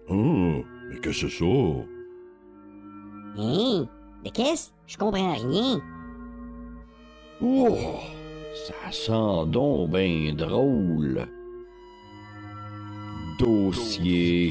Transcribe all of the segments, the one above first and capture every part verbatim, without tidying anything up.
Oh, mais qu'est-ce que c'est ça? Hein? De qu'est-ce? Je comprends rien. Oh, ça sent donc ben drôle. Dossier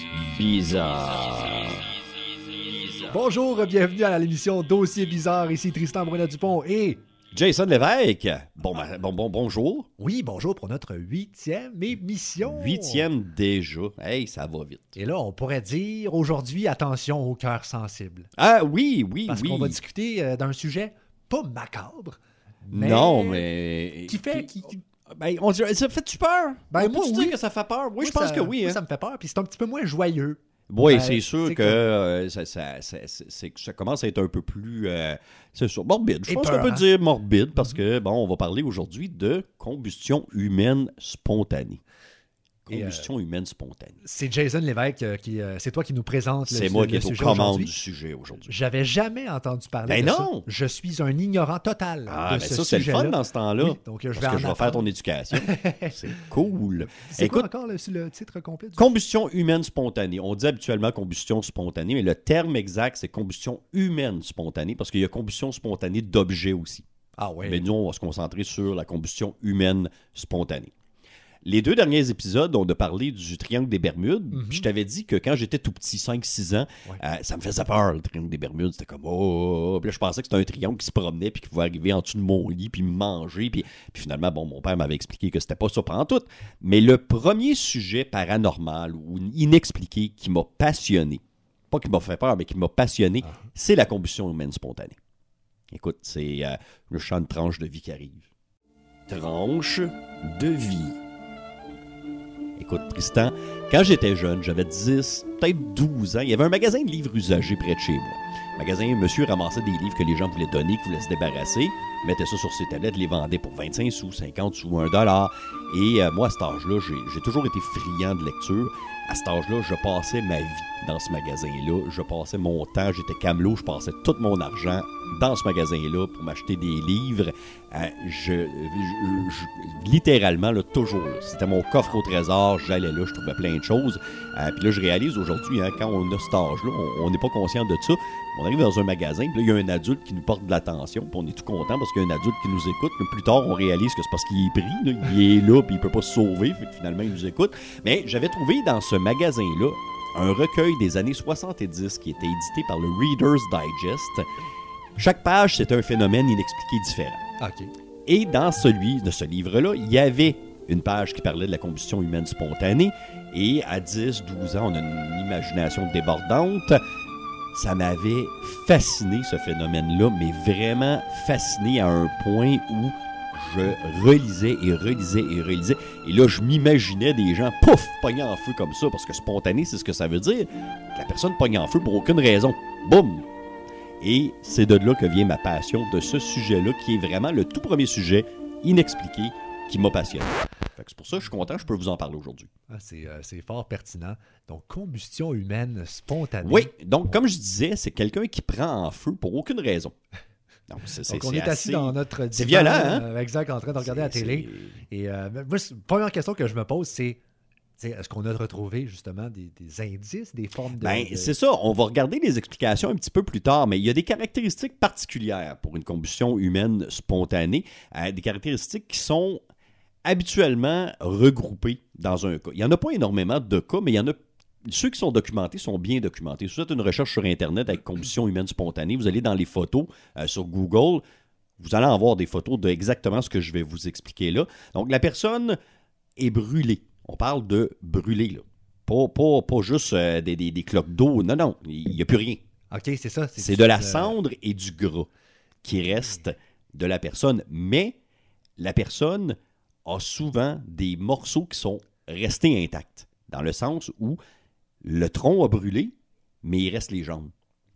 bizarre. Bonjour, bienvenue à l'émission Dossier bizarre. Ici Tristan Brunet-Dupont et... Jason Lévesque. Bon, bon, bon, bonjour. Oui, bonjour pour notre huitième émission. Huitième déjà. Hey, ça va vite. Et là, on pourrait dire aujourd'hui, attention au cœur sensible. Ah oui, oui, Parce oui. qu'on va discuter euh, d'un sujet pas macabre. Mais non, mais... Qui fait... Qui, qui... Ben, on dirait, ça fait-tu peur? Ben, on moi, peut-tu oui. dire que ça fait peur? Oui, Moi, je pense ça, que oui. Moi, hein. ça me fait peur, puis c'est un petit peu moins joyeux. Oui, Ben, c'est sûr c'est que comme- euh, ça, ça, ça, c'est que ça commence à être un peu plus... euh, c'est sûr, morbide. Je pense qu'on Épeurant. peut dire morbide parce que, bon, on va parler aujourd'hui de combustion humaine spontanée. Et, Combustion humaine spontanée. C'est Jason Lévesque euh, qui... euh, c'est toi qui nous présente le, C'est moi le qui est aux sujet commandes aujourd'hui. du sujet aujourd'hui. J'avais jamais entendu parler Ben de non! ça. Je suis un ignorant total Ah, de ben ce ça, c'est le sujet-là. fun dans ce temps-là. Oui, donc, euh, je parce vais que en je vais faire apprendre. ton éducation. C'est cool. C'est Écoute, quoi encore le, le titre complet? Du... combustion humaine spontanée. On dit habituellement combustion spontanée, mais le terme exact, c'est combustion humaine spontanée, parce qu'il y a combustion spontanée d'objets aussi. Ah ouais. Mais nous, on va se concentrer sur la combustion humaine spontanée. Les deux derniers épisodes, on a parlé du triangle des Bermudes. Mhm. Puis je t'avais dit que quand j'étais tout petit, cinq six ans, Ouais. euh, ça me faisait peur, le triangle des Bermudes. C'était comme, oh, oh, oh. Puis là, je pensais que c'était un triangle qui se promenait puis qui pouvait arriver en dessous de mon lit puis me manger. Puis, puis finalement, bon, mon père m'avait expliqué que c'était pas ça pantoute. Mais le premier sujet paranormal ou inexpliqué qui m'a passionné, pas qui m'a fait peur, mais qui m'a passionné, Ah. c'est la combustion humaine spontanée. Écoute, c'est euh, le champ de tranche de vie qui arrive. Tranche de vie. Écoute, Tristan, quand j'étais jeune, j'avais dix, peut-être douze ans, il y avait un magasin de livres usagés près de chez moi. Magasin, monsieur ramassait des livres que les gens voulaient donner, qu'ils voulaient se débarrasser, mettait ça sur ses tablettes, les vendait pour vingt-cinq sous, cinquante sous, un dollar. Et euh, moi, à cet âge-là, j'ai, j'ai toujours été friand de lecture. À cet âge-là, je passais ma vie dans ce magasin-là. Je passais mon temps, j'étais camelot, je passais tout mon argent dans ce magasin-là pour m'acheter des livres. Euh, je, je- je- littéralement, là, toujours, là, c'était mon coffre au trésor, j'allais là, je trouvais plein de choses. Euh, puis là, je réalise aujourd'hui, hein, quand on a cet âge-là, on- on n'est pas conscient de ça. On arrive dans un magasin, puis là, il y a un adulte qui nous porte de l'attention, puis on est tout content parce qu'il y a un adulte qui nous écoute. Mais plus tard, on réalise que c'est parce qu'il est pris, là, il est là, puis il peut pas se sauver, fait que finalement, il nous écoute. Mais j'avais trouvé dans ce magasin-là un recueil des années soixante-dix qui était édité par le Reader's Digest. Chaque page, c'était un phénomène inexpliqué différent. OK. Et dans celui de ce livre-là, il y avait une page qui parlait de la combustion humaine spontanée. Et à dix, douze ans, on a une imagination débordante. Ça m'avait fasciné, ce phénomène-là, mais vraiment fasciné à un point où je relisais et relisais et relisais. Et là, je m'imaginais des gens, pouf, pognés en feu comme ça, parce que spontané, c'est ce que ça veut dire. Que la personne pogne en feu pour aucune raison. Boum! Et c'est de là que vient ma passion de ce sujet-là, qui est vraiment le tout premier sujet inexpliqué qui m'a passionné. Fait que c'est pour ça que je suis content, je peux vous en parler aujourd'hui. Ah, c'est, euh, c'est fort pertinent. Donc, combustion humaine spontanée. Oui, donc comme je disais, c'est quelqu'un qui prend en feu pour aucune raison. Donc, c'est, c'est, Donc, on c'est est assis assez- dans notre divan, C'est violent, hein? euh, exact, en train de regarder la C'est- télé. c'est- Et euh, moi, c'est- première question que je me pose, c'est tu sais, est-ce qu'on a retrouvé justement des, des indices, des formes de... Ben, de- c'est ça. On va regarder les explications un petit peu plus tard, mais il y a des caractéristiques particulières pour une combustion humaine spontanée, euh, des caractéristiques qui sont habituellement regroupées dans un cas. Il n'y en a pas énormément de cas, mais il y en a. Ceux qui sont documentés sont bien documentés. Si vous faites une recherche sur Internet avec combustion humaine spontanée, vous allez dans les photos euh, sur Google, vous allez avoir des photos de exactement ce que je vais vous expliquer là. Donc, la personne est brûlée. On parle de brûler, là. Pas, pas, pas juste euh, des, des, des cloques d'eau. Non, non, il n'y a plus rien. OK, c'est ça. C'est de la euh, cendre et du gras qui reste de la personne. Mais la personne a souvent des morceaux qui sont restés intacts. Dans le sens où le tronc a brûlé, mais il reste les jambes.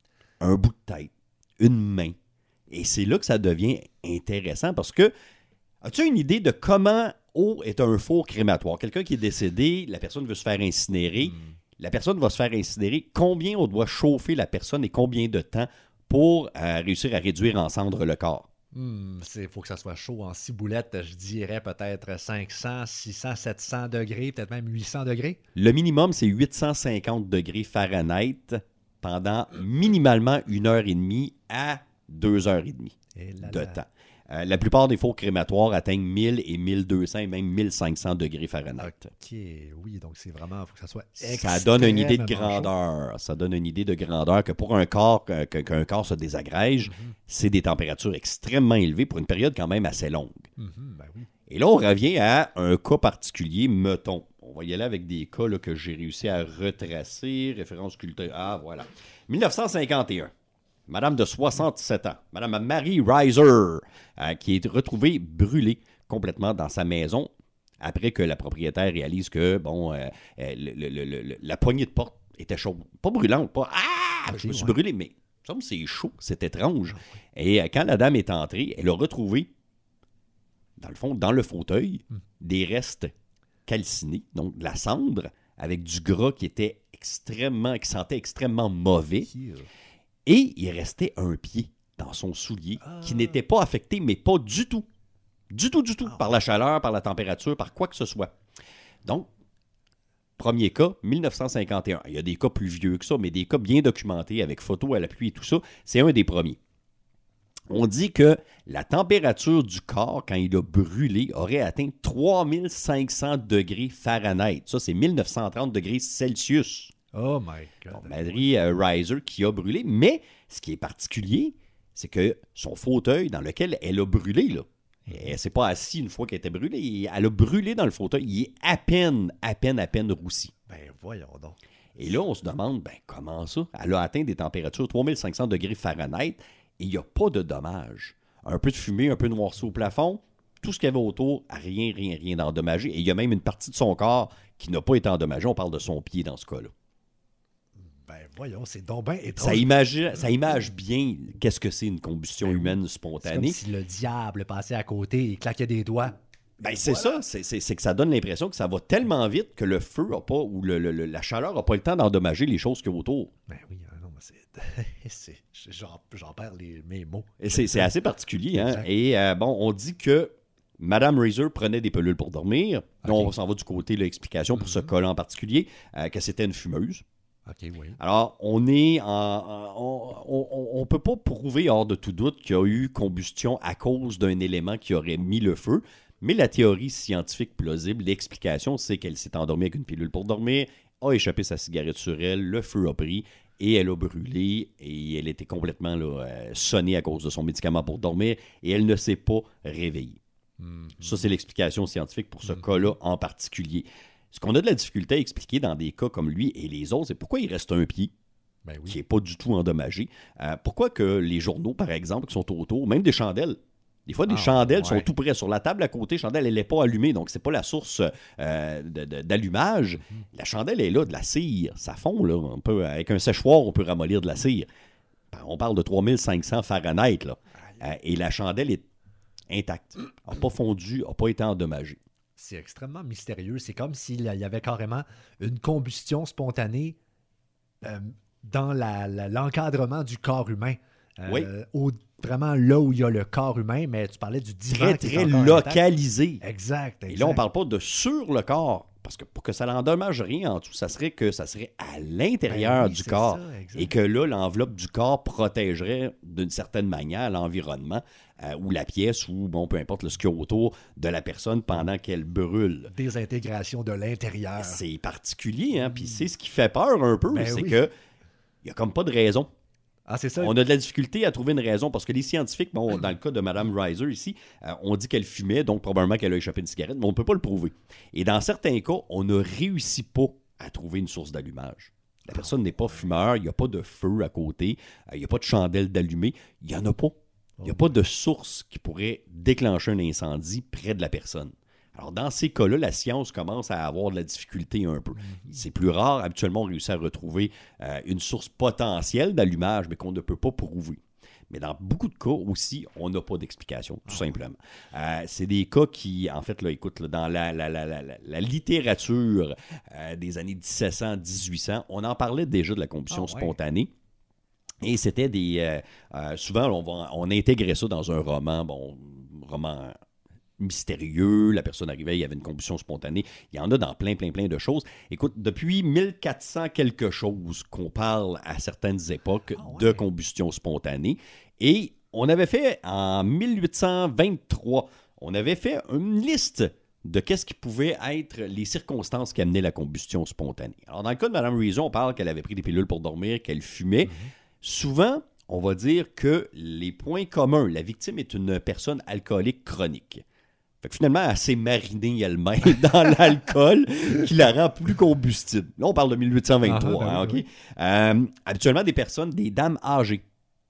Un bout de tête, une main. Et c'est là que ça devient intéressant parce que, as-tu une idée de comment eau est un four crématoire? Quelqu'un qui est décédé, la personne veut se faire incinérer. Hmm. La personne va se faire incinérer. Combien on doit chauffer la personne et combien de temps pour euh, réussir à réduire en cendres le corps? Il faut que ça soit chaud en ciboulette, je dirais peut-être cinq cents, six cents, sept cents degrés, peut-être même huit cents degrés. Le minimum, c'est huit cent cinquante degrés Fahrenheit pendant minimalement une heure et demie à deux heures et demie de temps. Euh, la plupart des fours crématoires atteignent mille et mille deux cents et même mille cinq cents degrés Fahrenheit. OK, oui, donc c'est vraiment, il faut que ça soit Ça donne une idée de extrêmement grandeur. Ça donne une idée de grandeur que pour un corps, que- que- qu'un corps se désagrège, Mhm. c'est des températures extrêmement élevées pour une période quand même assez longue. chaud. Mhm, ben oui. Et là, on revient à un cas particulier, mettons. On va y aller avec des cas là, que j'ai réussi à retracer. Référence culturelle. Ah, voilà. dix-neuf cent cinquante et un. Madame de soixante-sept ans, Madame Mary Reiser, euh, qui est retrouvée brûlée complètement dans sa maison après que la propriétaire réalise que, bon, euh, euh, le- le- le- le- la poignée de porte était chaude. Pas brûlante, pas « Ah! Je me suis ouais. brûlé », mais ça me semble que c'est chaud, c'est étrange. Et euh, quand la dame est entrée, elle a retrouvé, dans le fond, dans le fauteuil, Hmm. des restes calcinés, donc de la cendre, avec du gras qui était extrêmement, qui sentait extrêmement mauvais. Qui, euh, Et il restait un pied dans son soulier Ah. qui n'était pas affecté, mais pas du tout. Du tout, du tout. Ah. Par la chaleur, par la température, par quoi que ce soit. Donc, premier cas, dix-neuf cent cinquante et un. Il y a des cas plus vieux que ça, mais des cas bien documentés avec photos à l'appui et tout ça. C'est un des premiers. On dit que la température du corps, quand il a brûlé, aurait atteint trois mille cinq cents degrés Fahrenheit. Ça, c'est mille neuf cent trente degrés Celsius. Oh my God. Bon, Mary euh, Reiser qui a brûlé. Mais ce qui est particulier, c'est que son fauteuil dans lequel elle a brûlé, là, elle ne s'est pas assise une fois qu'elle était brûlée. Elle a brûlé dans le fauteuil. Il est à peine, à peine, à peine roussi. Ben voyons donc. Et là, on se demande, ben comment ça? Elle a atteint des températures trois mille cinq cents degrés Fahrenheit et il n'y a pas de dommages. Un peu de fumée, un peu de noirceur au plafond, tout ce qu'il y avait autour, rien, rien, rien d'endommagé. Et il y a même une partie de son corps qui n'a pas été endommagée. On parle de son pied dans ce cas-là. Ben voyons, c'est donc bien étrange. Ça image, ça image bien qu'est-ce que c'est une combustion Ben oui. humaine C'est comme spontanée. si le diable passait à côté et claquait des doigts. Ben, c'est ça, c'est, c'est- c'est que ça donne l'impression que ça va tellement vite que le feu a pas, ou le- le- le- la chaleur n'a pas le temps d'endommager les choses qu'il y a autour. Ben oui, ah non, mais c'est... c'est j'en, j'en perds les, mes mots. Et c'est, c'est assez particulier. Hein? Exact. Et euh, bon, on dit que Madame Reiser prenait des pilules pour dormir. Là, Ok. on s'en va du côté de l'explication pour ce cas-là en particulier, euh, que c'était une fumeuse. OK, oui. Alors, on est en, en- on, on, on peut pas prouver hors de tout doute qu'il y a eu combustion à cause d'un élément qui aurait mis le feu, mais la théorie scientifique plausible, l'explication, c'est qu'elle s'est endormie avec une pilule pour dormir, a échappé sa cigarette sur elle, le feu a pris et elle a brûlé et elle était complètement là, euh, sonnée à cause de son médicament pour dormir et elle ne s'est pas réveillée. Mhm. Ça, c'est l'explication scientifique pour ce cas-là en particulier. Ce qu'on a de la difficulté à expliquer dans des cas comme lui et les autres, c'est pourquoi il reste un pied Ben qui oui. n'est pas du tout endommagé. Euh, pourquoi que les journaux, par exemple, qui sont autour, même des chandelles, des fois, des Ah, chandelles ouais. sont tout près. Sur la table à côté, chandelle, elle n'est pas allumée, donc c'est pas la source euh, de- de- d'allumage. Mm-hmm. La chandelle est là, de la cire. Ça fond, là. On peut, avec un séchoir, on peut ramollir de la cire. On parle de trois mille cinq cents Fahrenheit, là. Euh, et la chandelle est intacte. Elle n'a pas fondu, n'a pas été endommagée. C'est extrêmement mystérieux. C'est comme s'il y avait carrément une combustion spontanée euh, dans la- la- l'encadrement du corps humain. Euh, Oui. au- vraiment là où il y a le corps humain, mais tu parlais du divan Très, qui est très encore intact. localisé. Exact, exact. Et là, on ne parle pas de sur le corps, parce que pour que ça n'endommage rien en dessous, ça serait que ça serait à l'intérieur Ben oui, du c'est corps. ça, exact. Et que là, l'enveloppe du corps protégerait d'une certaine manière l'environnement euh, ou la pièce ou, bon, peu importe, le ce qu'il y a autour de la personne pendant qu'elle brûle. Désintégration de l'intérieur. C'est particulier, hein? Puis c'est ce qui fait peur un peu, Ben c'est oui. que il n'y a comme pas de raison. Ah, c'est ça? On a de la difficulté à trouver une raison parce que les scientifiques, bon, dans le cas de Mme Reiser ici, euh, on dit qu'elle fumait, donc probablement qu'elle a échappé une cigarette, mais on ne peut pas le prouver. Et dans certains cas, on ne réussit pas à trouver une source d'allumage. La personne n'est pas fumeur, il n'y a pas de feu à côté, euh, il n'y a pas de chandelle d'allumée, il n'y en a pas. Il n'y a pas de source qui pourrait déclencher un incendie près de la personne. Alors, dans ces cas-là, la science commence à avoir de la difficulté un peu. C'est plus rare. Habituellement, on réussit à retrouver euh, une source potentielle d'allumage, mais qu'on ne peut pas prouver. Mais dans beaucoup de cas aussi, on n'a pas d'explication, tout simplement. Euh, c'est des cas qui, en fait, là, écoute, là, dans la, la, la, la, la- la littérature euh, des années dix-sept cents, dix-huit cents, on en parlait déjà de la combustion Ah ouais. spontanée. Et c'était des... Euh, euh, souvent, on, va, on intégrait ça dans un roman, bon, roman mystérieux, la personne arrivait, il y avait une combustion spontanée. Il y en a dans plein, plein, plein de choses. Écoute, depuis mille quatre cents quelque chose qu'on parle à certaines époques ah ouais. de combustion spontanée. Et on avait fait, en mille huit cent vingt-trois, on avait fait une liste de qu'est-ce qui pouvait être les circonstances qui amenaient la combustion spontanée. Alors, dans le cas de Mme Reason, on parle qu'elle avait pris des pilules pour dormir, qu'elle fumait. Mm-hmm. Souvent, on va dire que les points communs, la victime est une personne alcoolique chronique. Fait que finalement, elle s'est marinée elle-même dans l'alcool qui la rend plus combustible. Là, on parle de mille huit cent vingt-trois. Ah, hein, oui, OK? Oui. Euh, habituellement, des personnes, des dames âgées.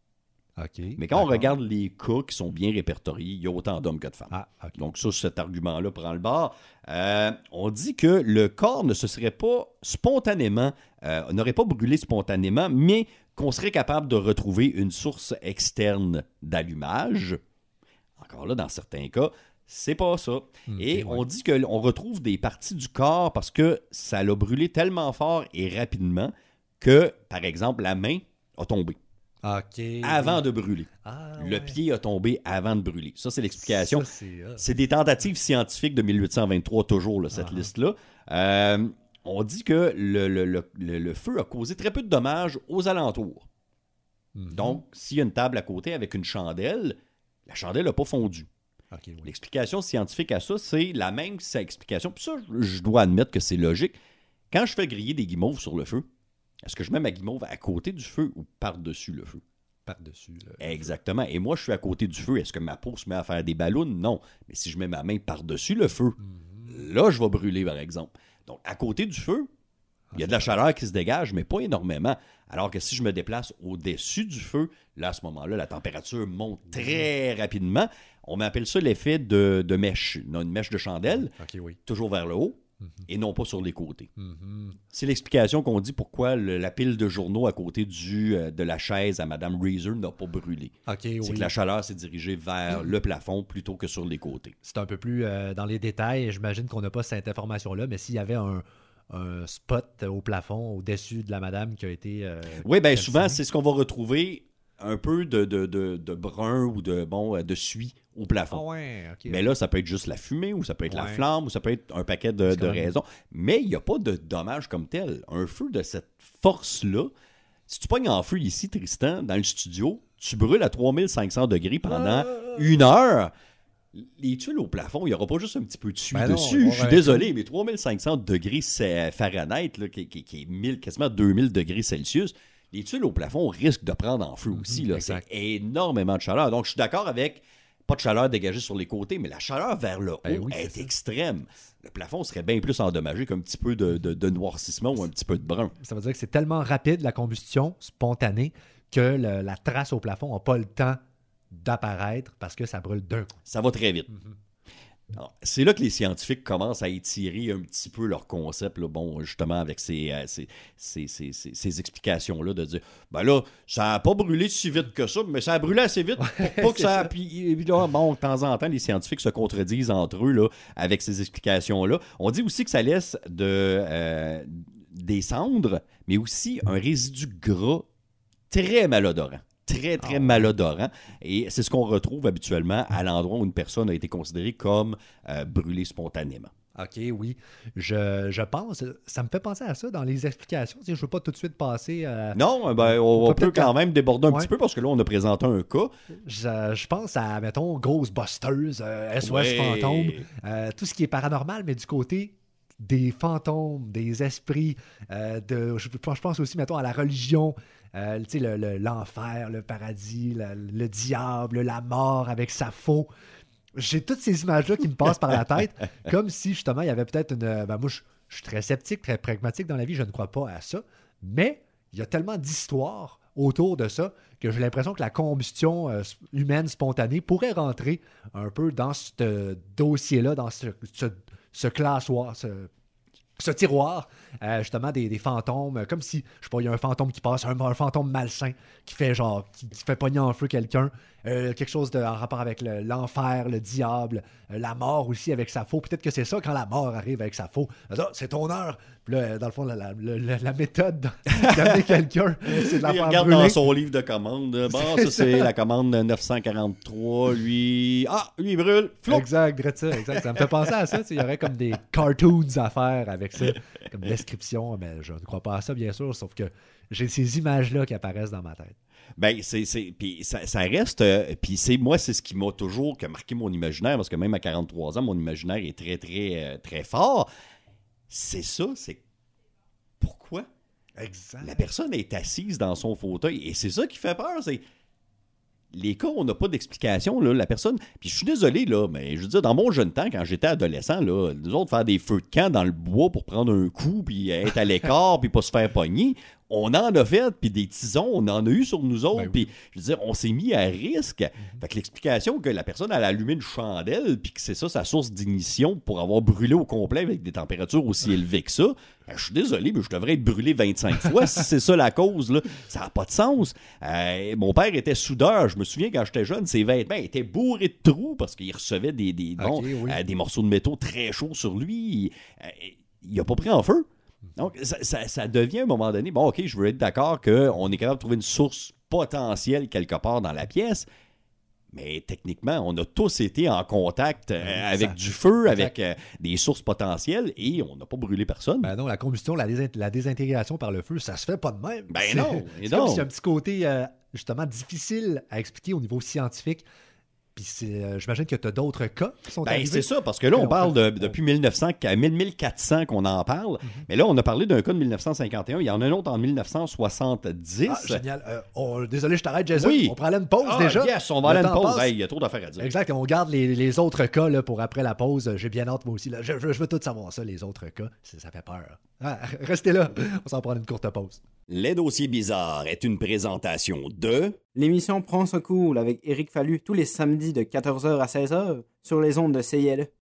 OK. Mais quand D'accord. on regarde les cas qui sont bien répertoriés, il y a autant d'hommes que de femmes. Ah, okay. Donc ça, cet argument-là prend le bord. Euh, on dit que le corps ne se serait pas spontanément, euh, n'aurait pas brûlé spontanément, mais qu'on serait capable de retrouver une source externe d'allumage. Encore là, dans certains cas, c'est pas ça. Mmh, et on ouais. dit qu'on retrouve des parties du corps parce que ça l'a brûlé tellement fort et rapidement que, par exemple, la main a tombé. Okay. Avant de brûler. Ah, le ouais. pied a tombé avant de brûler. Ça, c'est l'explication. Ça, c'est, uh... c'est des tentatives scientifiques de mille huit cent vingt-trois, toujours, là, cette uh-huh. liste-là. Euh, on dit que le, le, le, le feu a causé très peu de dommages aux alentours. Mm-hmm. Donc, s'il y a une table à côté avec une chandelle, la chandelle n'a pas fondu. Okay, oui. L'explication scientifique à ça, c'est la même explication. Puis ça, je dois admettre que c'est logique. Quand je fais griller des guimauves sur le feu, est-ce que je mets ma guimauve à côté du feu ou par-dessus le feu? Par-dessus. Le Exactement. Et moi, je suis à côté du feu. Est-ce que ma peau se met à faire des ballons? Non. Mais si je mets ma main par-dessus le feu, mm-hmm. là, je vais brûler, par exemple. Donc, à côté du feu, il y a de la chaleur qui se dégage, mais pas énormément. Alors que si je me déplace au-dessus du feu, là, à ce moment-là, la température monte très rapidement. On appelle ça l'effet de, de mèche. On a une mèche de chandelle, okay, oui. toujours vers le haut. Mm-hmm. Et non pas sur les côtés. Mm-hmm. C'est l'explication qu'on dit pourquoi le, la pile de journaux à côté du, euh, de la chaise à Mme Reason n'a pas brûlé. Okay, c'est oui. que la chaleur s'est dirigée vers mm-hmm. le plafond plutôt que sur les côtés. C'est un peu plus euh, dans les détails. J'imagine qu'on n'a pas cette information-là, mais s'il y avait un, un spot au plafond au-dessus de la madame qui a été... Euh, oui, bien souvent, c'est ce qu'on va retrouver, un peu de, de, de, de brun ou de, bon, de suie au plafond. Oh ouais, okay, mais ouais. là, ça peut être juste la fumée ou ça peut être ouais. la flamme ou ça peut être un paquet de, de raisons. Mais il n'y a pas de dommage comme tel. Un feu de cette force-là, si tu pognes en feu ici, Tristan, dans le studio, tu brûles à trois mille cinq cents degrés pendant ah. une heure. Les tuiles au plafond, il n'y aura pas juste un petit peu de suie ben dessus. Non, je suis désolé, tout. Mais trois mille cinq cents degrés Fahrenheit, là, qui, qui, qui est mille, quasiment deux mille degrés Celsius, les tuiles au plafond risquent de prendre en feu aussi. Là. C'est énormément de chaleur. Donc, je suis d'accord avec pas de chaleur dégagée sur les côtés, mais la chaleur vers le haut ben oui, est, est extrême. Le plafond serait bien plus endommagé qu'un petit peu de, de, de noircissement ou un petit peu de brun. Ça veut dire que c'est tellement rapide, la combustion spontanée, que le, la trace au plafond n'a pas le temps d'apparaître parce que ça brûle d'un coup. Ça va très vite. Mm-hmm. Alors, c'est là que les scientifiques commencent à étirer un petit peu leur concept, là, bon, justement, avec ces, euh, ces, ces, ces, ces, ces explications-là, de dire, ben là, ça n'a pas brûlé si vite que ça, mais ça a brûlé assez vite pour pas que ça... ça. Puis, là, bon, de temps en temps, les scientifiques se contredisent entre eux, là, avec ces explications-là. On dit aussi que ça laisse de, euh, des cendres, mais aussi un résidu gras très malodorant. Très, très oh. malodorant. Et c'est ce qu'on retrouve habituellement à l'endroit où une personne a été considérée comme euh, brûlée spontanément. OK, oui. Je, je pense, ça me fait penser à ça dans les explications. Tu sais, je ne veux pas tout de suite passer... Euh, non, ben, on, on peut quand même déborder un ouais. petit peu parce que là, on a présenté un cas. Je, je pense à, mettons, Ghostbusters, euh, S O S ouais. Fantôme, euh, tout ce qui est paranormal, mais du côté des fantômes, des esprits, euh, de, je, je pense aussi, mettons, à la religion, euh, tu sais, le, le, l'enfer, le paradis, le, le diable, la mort avec sa faux. J'ai toutes ces images-là qui me passent par la tête, comme si, justement, il y avait peut-être une... Ben moi, je, je suis très sceptique, très pragmatique dans la vie, je ne crois pas à ça, mais il y a tellement d'histoires autour de ça que j'ai l'impression que la combustion euh, humaine spontanée pourrait rentrer un peu dans ce dossier-là, dans ce... ce ce classoir, ce, ce tiroir, euh, justement, des, des fantômes, euh, comme si, je sais pas, il y a un fantôme qui passe, un, un fantôme malsain qui fait genre, qui, qui fait pogner en feu quelqu'un, euh, quelque chose de, en rapport avec le, l'enfer, le diable, euh, la mort aussi avec sa faux. Peut-être que c'est ça, quand la mort arrive avec sa faux. Ah, c'est ton heure. Puis là, dans le fond, la, la, la, la méthode d'amener quelqu'un, c'est de la Il faire regarde brûler. dans son livre de commande. Bon, ça, c'est la commande neuf cent quarante-trois. Lui, ah, lui, il brûle. Flou! Exact, direct ça, exact. Ça me fait penser à ça. Il y aurait comme des cartoons à faire avec ça, comme description, mais je ne crois pas à ça, bien sûr, sauf que j'ai ces images-là qui apparaissent dans ma tête. Ben, c'est, c'est, puis ça, ça reste, euh, puis c'est, moi, c'est ce qui m'a toujours que marqué mon imaginaire, parce que même à quarante-trois ans, mon imaginaire est très, très, euh, très fort. C'est ça, c'est pourquoi Exact. la personne est assise dans son fauteuil, et c'est ça qui fait peur, c'est les cas, on n'a pas d'explication, là, la personne, puis je suis désolé, là, mais je veux dire, dans mon jeune temps, quand j'étais adolescent, là, nous autres, faire des feux de camp dans le bois pour prendre un coup, puis être à l'écart, puis pas se faire pogner, on en a fait, puis des tisons, on en a eu sur nous autres, Ben oui. puis je veux dire, on s'est mis à risque. Mm-hmm. Fait que l'explication que la personne, elle a allumé une chandelle, puis que c'est ça sa source d'ignition pour avoir brûlé au complet avec des températures aussi élevées que ça, ben, je suis désolé, mais je devrais être brûlé vingt-cinq fois si c'est ça la cause, là. Ça n'a pas de sens. Euh, mon père était soudeur, je me souviens quand j'étais jeune, ses vêtements étaient bourrés de trous parce qu'il recevait des, des, bon, okay, oui. euh, des morceaux de métaux très chauds sur lui. Euh, il n'a pas pris en feu. Donc, ça, ça, ça devient à un moment donné, bon, OK, je veux être d'accord qu'on est capable de trouver une source potentielle quelque part dans la pièce, mais techniquement, on a tous été en contact euh, avec ça, du feu, exact. avec euh, des sources potentielles, et on n'a pas brûlé personne. Ben non, la combustion, la, désint- la désintégration par le feu, ça se fait pas de même. Ben C'est- non, et c'est comme non. s'il y a un petit côté, euh, justement, difficile à expliquer au niveau scientifique. Puis c'est, euh, j'imagine que tu as d'autres cas qui sont Ben, arrivés. c'est ça, parce que là, on parle de, depuis mille neuf cents à mille quatre cents qu'on en parle, mm-hmm. mais là, on a parlé d'un cas de mille neuf cent cinquante et un, il y en a un autre en mille neuf cent soixante-dix. Ah, génial. Euh, on- désolé, je t'arrête, Jason. Oui. On prend là une pause Ah, déjà. yes, on va aller à Le une temps pause. passe. Hey, il y a trop d'affaires à dire. Exact, on garde les, les autres cas là, pour après la pause. J'ai bien hâte, moi aussi. Là. Je, je- je veux tout savoir ça, les autres cas. Ça, ça fait peur. Ah, restez là, on s'en prend une courte pause. Les dossiers bizarres est une présentation de... L'émission Prends ce cool avec Éric Fallu tous les samedis de quatorze heures à seize heures sur les ondes de C I L E.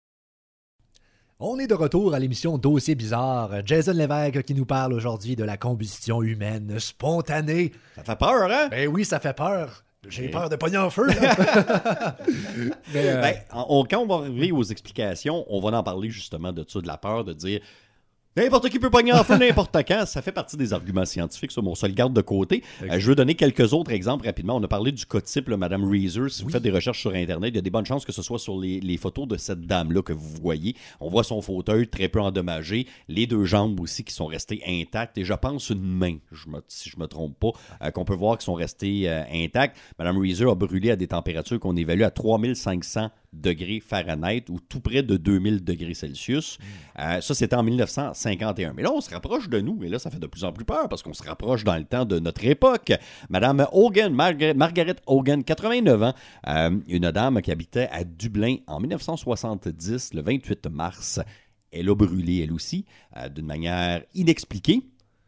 On est de retour à l'émission Dossier bizarre. Jason Lévesque qui nous parle aujourd'hui de la combustion humaine spontanée. Ça fait peur, hein? Ben oui, ça fait peur. J'ai Oui. peur de pogner en feu. Là. Mais, euh, Ben, on- quand on va arriver aux explications, on va en parler justement de ça, de la peur, de dire n'importe qui peut pogner en feu n'importe quand. Ça fait partie des arguments scientifiques, ça, mais on se le garde de côté. Euh, je veux donner quelques autres exemples rapidement. On a parlé du cas type, là, Madame Reeser. Si vous faites des recherches sur Internet, il y a des bonnes chances que ce soit sur les, les photos de cette dame-là que vous voyez. On voit son fauteuil très peu endommagé, les deux jambes aussi qui sont restées intactes, et je pense une main, je me, si je me trompe pas, euh, qu'on peut voir qui sont restées euh, intactes. Madame Reeser a brûlé à des températures qu'on évalue à trois mille cinq cents degrés Fahrenheit ou tout près de deux mille degrés Celsius. Mm. Euh, ça, c'était en mille neuf cent cinquante et un. Mais là, on se rapproche de nous. Et là, ça fait de plus en plus peur parce qu'on se rapproche dans le temps de notre époque. Madame Hogan, Margaret, Margaret Hogan, quatre-vingt-neuf ans, euh, une dame qui habitait à Dublin en mille neuf cent soixante-dix, le vingt-huit mars. Elle a brûlé, elle aussi, euh, d'une manière inexpliquée.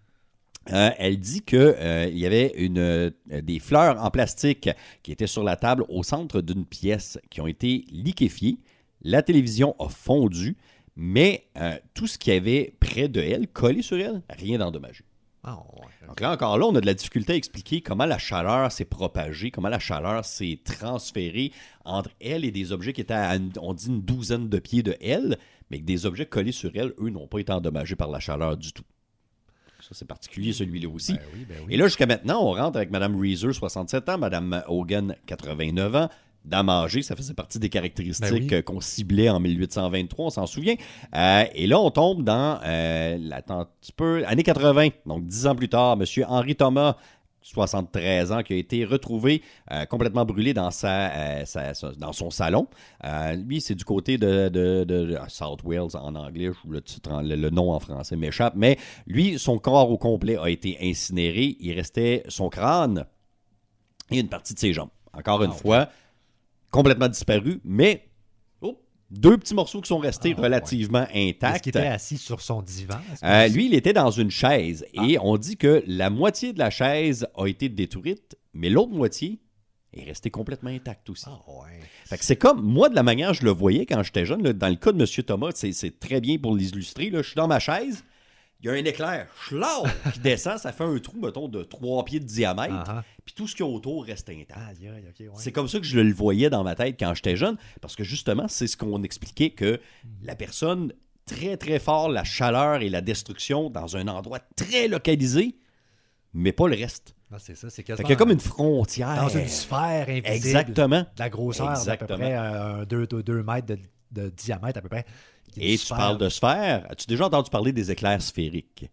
Euh, elle dit qu'il euh, y avait une, euh, des fleurs en plastique qui étaient sur la table au centre d'une pièce qui ont été liquéfiées. La télévision a fondu, mais euh, tout ce qu'il y avait près de elle, collé sur elle, rien d'endommagé. oh, ouais. Donc là, encore là, on a de la difficulté à expliquer comment la chaleur s'est propagée, comment la chaleur s'est transférée entre elle et des objets qui étaient à, une- on dit, une douzaine de pieds de elle, mais que des objets collés sur elle, eux, n'ont pas été endommagés par la chaleur du tout. Ça, c'est particulier, celui-là aussi. Ben oui, ben oui. Et là, jusqu'à maintenant, on rentre avec Mme Reeser, soixante-sept ans, Mme Hogan, quatre-vingt-neuf ans. Dame âgée, ça faisait partie des caractéristiques Ben oui. euh, qu'on ciblait en mille huit cent vingt-trois, on s'en souvient. Euh, et là, on tombe dans euh, la, attends un petit peu, années quatre-vingts, donc dix ans plus tard, M. Henri Thomas, soixante-treize ans, qui a été retrouvé euh, complètement brûlé dans, sa, euh, sa- sa- dans son salon. Euh, lui, c'est du côté de, de, de- de South Wales en anglais, je- le, titre en- le, le nom en français m'échappe, mais lui, son corps au complet a été incinéré. Il restait son crâne et une partie de ses jambes. Encore une Ah, ok. fois, complètement disparu, mais oh, deux petits morceaux qui sont restés Ah, relativement Est-ce intacts. qu'il était assis sur son divan? Est-ce que Euh, c'est- lui, il était dans une chaise et Ah. on dit que la moitié de la chaise a été détruite, mais l'autre moitié est resté complètement intact aussi. Ah ouais. Fait que c'est comme, moi, de la manière je le voyais quand j'étais jeune, là, dans le cas de M. Thomas, c'est, c'est très bien pour l'illustrer. Là, je suis dans ma chaise, il y a un éclair, schlau, qui descend, ça fait un trou, mettons, de trois pieds de diamètre, Uh-huh. puis tout ce qu'il y a autour reste intact. Aïe, aïe, ok, ouais. C'est comme ça que je le voyais dans ma tête quand j'étais jeune, parce que justement, c'est ce qu'on expliquait, que la personne, très, très fort, la chaleur et la destruction dans un endroit très localisé, mais pas le reste. Non, c'est ça, c'est Fait quasiment qu'il y a comme une frontière. dans une sphère invisible. Exactement. De la grosseur d'à peu Exactement. près euh, un deux mètres de, de diamètre à peu près. qui est une Et tu sphère. parles de sphère. As-tu déjà entendu parler des éclairs sphériques?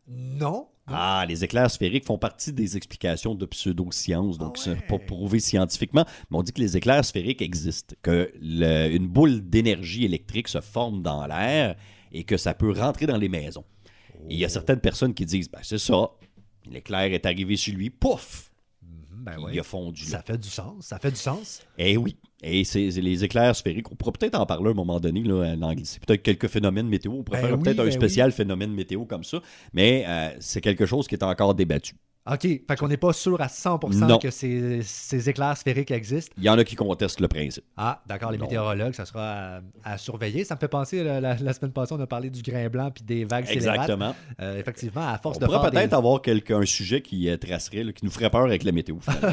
Non. Ah, les éclairs sphériques font partie des explications de pseudosciences, donc Ah ouais. c'est pas prouvé scientifiquement, mais on dit que les éclairs sphériques existent, que le- une boule d'énergie électrique se forme dans l'air et que ça peut rentrer dans les maisons. Et il y a certaines personnes qui disent, ben c'est ça, l'éclair est arrivé sur lui, pouf, Ben il ouais. a fondu. Ça fait du sens. Ça fait du sens. Eh oui. Et c'est c'est les éclairs sphériques. On pourra peut-être en parler à un moment donné, là, en anglais. C'est peut-être quelques phénomènes météo. On pourrait Ben faire oui, peut-être un ben spécial phénomène météo comme ça. Mais euh, c'est quelque chose qui est encore débattu. OK. Fait qu'on n'est pas sûr à cent pour cent Non. que ces, ces éclairs sphériques existent. Il y en a qui contestent le principe. Ah, d'accord, les Non. météorologues, ça sera à, à surveiller. Ça me fait penser, la, la- la semaine passée, on a parlé du grain blanc puis des vagues scélérates. Exactement. Euh, effectivement, à force On de pourrait faire peut-être des... avoir quelqu'un, un sujet qui euh, tracerait, là, qui nous ferait peur avec la météo. finalement.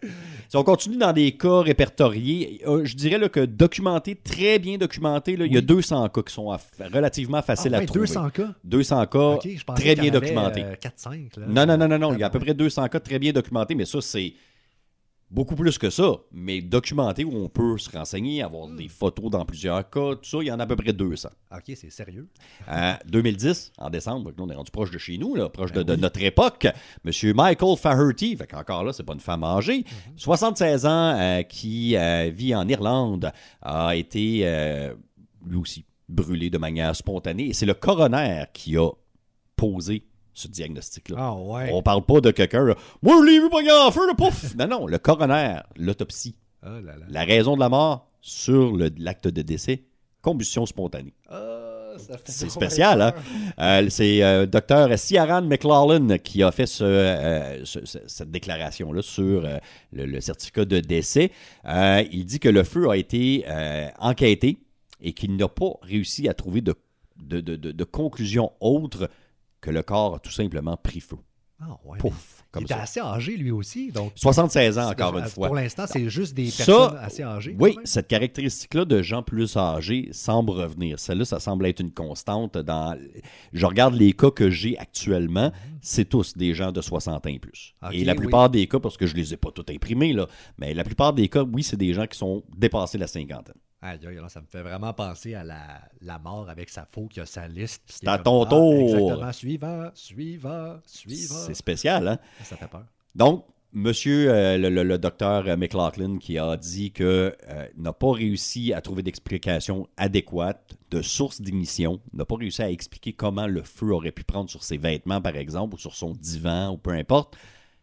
Si on continue dans des cas répertoriés, euh, je dirais là, que documenté, très bien documenté, là, il y a Oui. deux cents cas qui sont à- relativement faciles Ah, à ouais, trouver. deux cents cas? deux cents cas, OK, je pensais très qu'il y bien en avait, documentés. euh, quatre cinq. là. Non, non, non, non, non. Il y a à peu Ah, près deux cents cas très bien documentés, mais ça, c'est beaucoup plus que ça. Mais documenté où on peut se renseigner, avoir des photos dans plusieurs cas, tout ça, il y en a à peu près deux cents. OK, c'est sérieux. Euh, deux mille dix, en décembre, donc là, on est rendu proche de chez nous, là, proche de, Ben de notre époque. Monsieur Michael Faherty, fait qu'encore là, c'est pas une femme âgée, Mm-hmm. soixante-seize ans, euh, qui euh, vit en Irlande, a été euh, lui aussi brûlé de manière spontanée. Et c'est le coroner qui a posé ce diagnostic-là. Ah ouais. On parle pas de quelqu'un, là, moi je l'ai vu pogner en feu, le pouf! Non, non, le coroner, l'autopsie. Oh là là. La raison de la mort sur le- l'acte de décès, combustion spontanée. Ah, ça fait C'est donc spécial, hein? peur. Euh, c'est euh, docteur Ciaran McLaughlin qui a fait ce, euh, ce- ce- cette déclaration-là sur euh, le, le certificat de décès. Euh, il dit que le feu a été euh, enquêté et qu'il n'a pas réussi à trouver de, de, de, de- de conclusion autre que le corps a tout simplement pris feu. Ah ouais. Pouf! Il Comme était ça. assez âgé, lui aussi. Donc, soixante-seize ans, c'est- encore une fois. Pour l'instant, c'est juste des Ça, personnes assez âgées. Oui, quand même. cette caractéristique-là de gens plus âgés semble revenir. Celle-là, ça semble être une constante dans... Je regarde les cas que j'ai actuellement, c'est tous des gens de soixante ans et plus. Ok, et la oui. plupart des cas, parce que je les ai pas tous imprimés, là, mais la plupart des cas, oui, c'est des gens qui sont dépassés la cinquantaine. Aïe, aïe, là, ça me fait vraiment penser à la, la mort avec sa faux qui a sa liste. C'est qui est à comme, ton ah, tour. Exactement. Suivant, suivant, suivant. C'est spécial, hein? Ça fait peur. Donc, monsieur euh, le, le- le docteur euh, McLaughlin qui a dit que euh, n'a pas réussi à trouver d'explication adéquate de source d'ignition, n'a pas réussi à expliquer comment le feu aurait pu prendre sur ses vêtements, par exemple, ou sur son divan, ou peu importe,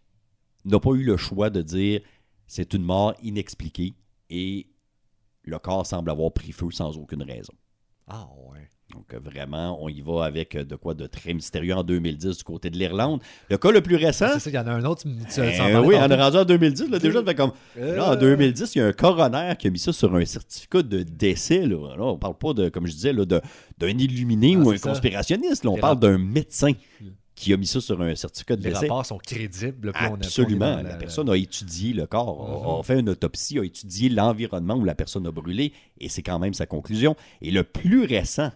n'a pas eu le choix de dire c'est une mort inexpliquée et le corps semble avoir pris feu sans aucune raison. Ah ouais. Donc, euh, vraiment, on y va avec euh, de quoi de très mystérieux en deux mille dix du côté de l'Irlande. Le cas le plus récent... C'est ça, il y en a un autre. Tu, me- tu, Eh tu en parlais oui, on tantôt. est rendu en deux mille dix. Là, déjà, ça fait comme. Euh. Là, en deux mille dix, il y a un coroner qui a mis ça sur un certificat de décès. Là, là on parle pas, de, comme je disais, là, de, d'un illuminé Ah, ou c'est un ça. conspirationniste. Là, on Les parle rap- d'un médecin qui a mis ça sur un certificat de Les décès. rapports sont crédibles. Puis on a- on est Absolument. dans La personne a étudié le corps, a- Mhm. a fait une autopsie, a étudié l'environnement où la personne a brûlé, et c'est quand même sa conclusion. Et le plus récent,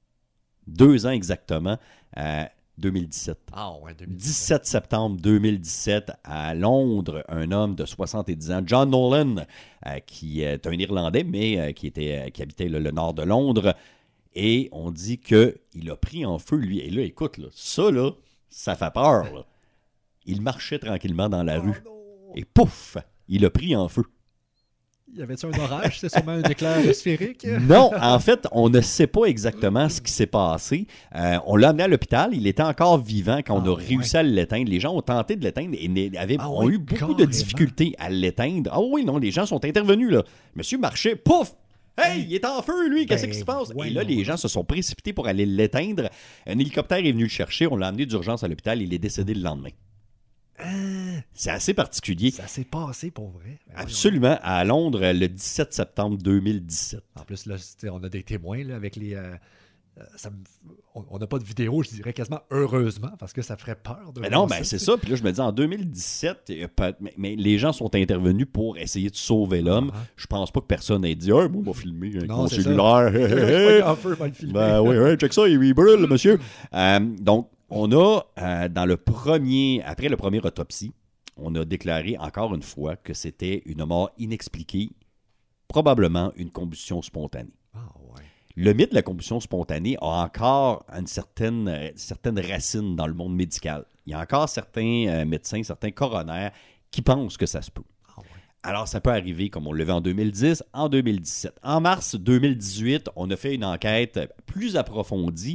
deux ans exactement, euh, deux mille dix-sept. Ah ouais, deux mille dix-sept. dix-sept septembre deux mille dix-sept, à Londres, un homme de soixante-dix ans, John Nolan, euh, qui est un Irlandais, mais euh, qui, était, euh, qui habitait là, le nord de Londres, et on dit qu'il a pris en feu, lui. Et là, écoute, là, ça, là, ça fait peur. Là. Il marchait tranquillement dans la rue, et pouf, il a pris en feu. Y avait-tu un orage? C'est sûrement un éclair sphérique? Non, en fait, on ne sait pas exactement ce qui s'est passé. Euh, on l'a amené à l'hôpital. Il était encore vivant quand on Ah, a réussi à l'éteindre. Les gens ont tenté de l'éteindre et n'a- avaient, Ah ont oui, eu beaucoup carrément. de difficultés à l'éteindre. Ah oui, non, les gens sont intervenus. Là. Monsieur marchait, pouf! Hey, il est en feu, lui, qu'est-ce Ben, qui se passe? Et voyons là, les donc. gens se sont précipités pour aller l'éteindre. Un hélicoptère est venu le chercher. On l'a amené d'urgence à l'hôpital. Il est décédé le lendemain. Ah, C'est assez particulier. Ça s'est passé pour vrai. Ben oui, Absolument, à Londres, le dix-sept septembre deux mille dix-sept. on- En plus, là, c'était- on a des témoins là, avec les. euh, euh, ça me- on- On n'a pas de vidéo, je dirais quasiment heureusement, parce que ça ferait peur de Mais voir non, ben c'est ça. Puis là, je me dis, en deux mille dix-sept, il y a pas- mais, mais les gens sont intervenus pour essayer de sauver l'homme. Ah. Je pense pas que personne ait dit « Hey, moi, on va filmer avec Non, mon c'est ça. cellulaire. Hey, hey, Je hey. pas en feu, pas le filmer. Ben oui, oui, check ça, il, il brûle, le monsieur. Euh, donc, on a, euh, dans le premier, après le premier autopsie, on a déclaré encore une fois que c'était une mort inexpliquée, probablement une combustion spontanée. Ah, ouais. Le mythe de la combustion spontanée a encore une certaine, euh, certaine racine dans le monde médical. Il y a encore certains euh, médecins, certains coronaires qui pensent que ça se peut. Ah, ouais. Alors, ça peut arriver, comme on l'a vu en deux mille dix, en deux mille dix-sept. En mars deux mille dix-huit, on a fait une enquête plus approfondie.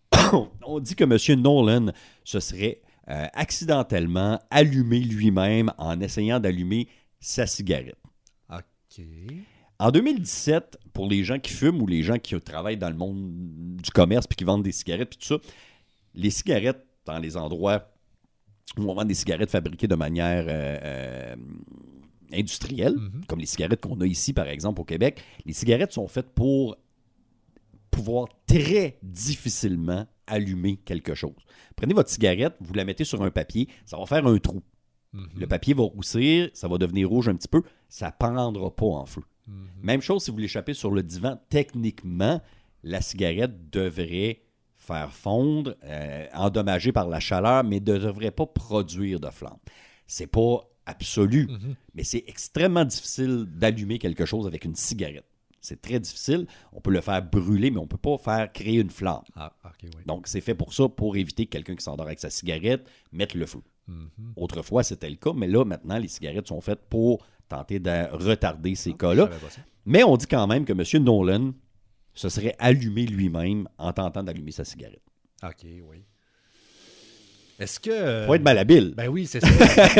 On dit que M. Nolan se serait euh, accidentellement allumé lui-même en essayant d'allumer sa cigarette. OK. En deux mille dix-sept, pour les gens qui fument ou les gens qui travaillent dans le monde du commerce puis qui vendent des cigarettes puis tout ça, les cigarettes dans les endroits où on vend des cigarettes fabriquées de manière euh, euh, industrielle, Mhm. comme les cigarettes qu'on a ici, par exemple, au Québec, les cigarettes sont faites pour pouvoir très difficilement allumer quelque chose. Prenez votre cigarette, vous la mettez sur un papier, ça va faire un trou. Mhm. Le papier va roussir, ça va devenir rouge un petit peu, ça ne prendra pas en feu. Mhm. Même chose si vous l'échappez sur le divan, techniquement, la cigarette devrait faire fondre, euh, endommagée par la chaleur, mais ne devrait pas produire de flamme. C'est pas absolu, Mhm. mais c'est extrêmement difficile d'allumer quelque chose avec une cigarette. C'est très difficile. On peut le faire brûler, mais on ne peut pas faire créer une flamme. Ah, OK, oui. Donc, c'est fait pour ça, pour éviter que quelqu'un qui s'endort avec sa cigarette mette le feu. Mhm. Autrefois, c'était le cas, mais là, maintenant, les cigarettes sont faites pour tenter de retarder ces Je cas-là. savais pas ça. Mais on dit quand même que M. Nolan se serait allumé lui-même en tentant d'allumer sa cigarette. OK, oui. Est-ce que... Faut être malhabile. Ben oui, c'est ça.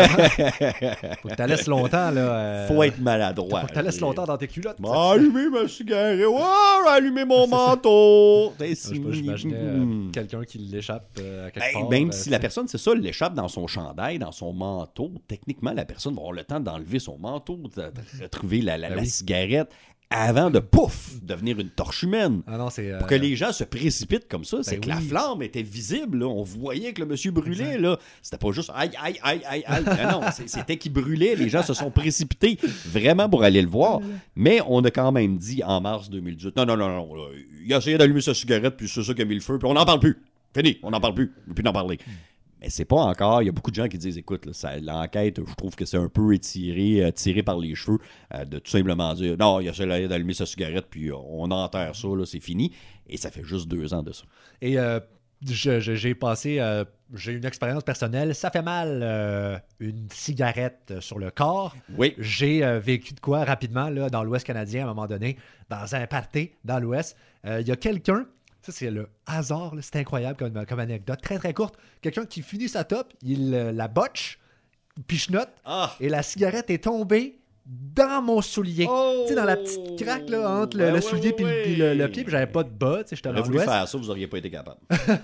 Faut que tu la laisses longtemps, là. euh, Faut être maladroit. Faut que tu la laisses longtemps dans tes culottes. M'a allumé ma cigarette. Wow, j'ai allumé mon manteau. Je sais pas, j'imaginais euh, quelqu'un qui l'échappe euh, à quelque Ben, part. même euh, si la personne, c'est ça, l'échappe dans son chandail, dans son manteau, techniquement, la personne va avoir le temps d'enlever son manteau, de, de retrouver la, la- Ben la oui. cigarette, avant de, pouf, devenir une torche humaine. Ah non, c'est... euh, Pour que les gens se précipitent comme ça, c'est ben que la oui. flamme était visible. Là. On voyait que le monsieur brûlait. Là. C'était pas juste aïe, aïe, aïe, aïe, aïe. Non, non, c'est- c'était qu'il brûlait. Les gens se sont précipités vraiment pour aller le voir. Mais on a quand même dit en mars deux mille dix-huit, non, non, non, non, là, il a essayé d'allumer sa cigarette, puis c'est ça qui a mis le feu, puis on n'en parle plus. Fini, on n'en parle plus. On ne peut plus en parler. Mais c'est pas encore. Il y a beaucoup de gens qui disent, écoute, là, ça- l'enquête, je trouve que c'est un peu étiré, euh, tiré par les cheveux, euh, de tout simplement dire, non, il a essayé d'allumer sa cigarette, puis euh, on enterre ça, là, c'est fini. Et ça fait juste deux ans de ça. Et euh, je- je- j'ai passé... euh, j'ai une expérience personnelle. Ça fait mal, euh, une cigarette euh, sur le corps. Oui. J'ai euh, vécu de quoi rapidement là, dans l'Ouest canadien à un moment donné, dans un party dans l'Ouest. Euh, Il y a quelqu'un, ça c'est le hasard, là, c'est incroyable comme, comme anecdote, très très courte. Quelqu'un qui finit sa top, il euh, la botche, pichenote, Ah! et la cigarette est tombée dans mon soulier. Oh! Tu sais, dans la petite craque là, entre le, Ouais, le ouais, soulier et ouais, le, le ouais. pied, puis j'avais pas de bas, tu sais, j'étais J'aurais dans voulu l'Ouest. faire ça, vous n'auriez pas été capable.